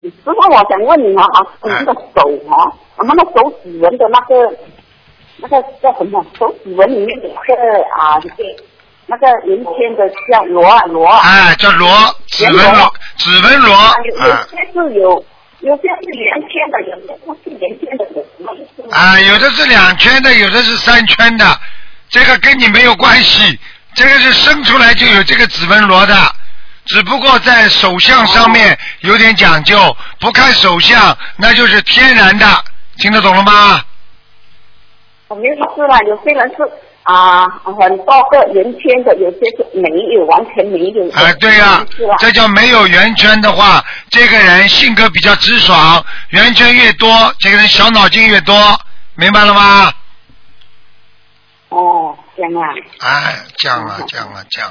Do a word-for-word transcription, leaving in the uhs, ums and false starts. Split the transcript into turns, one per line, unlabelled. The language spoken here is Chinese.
师傅，我想问你啊，我们的手啊，我们的手指纹的那个那个叫什么？手指纹里面有个啊，这个那个圆圈的叫螺啊螺啊。
哎，叫螺，指纹螺，指纹螺。
有有些是有，有些是圆圈的，有些不是圆圈的，有什么意思吗？
啊，有的是两圈的，有的是三圈的，这个跟你没有关系，这个是生出来就有这个指纹螺的。只不过在手相上面有点讲究，不看手相那就是天然的，听得懂了吗？
我没有意思啦，有些人是啊很多个圆圈的，有些是没有，完全没有。
哎，对呀、啊，这叫没有圆圈的话，这个人性格比较直爽，圆圈越多，这个人小脑筋越多，明白了吗？
哦，这样啊。
哎，这样了，这样了，这样。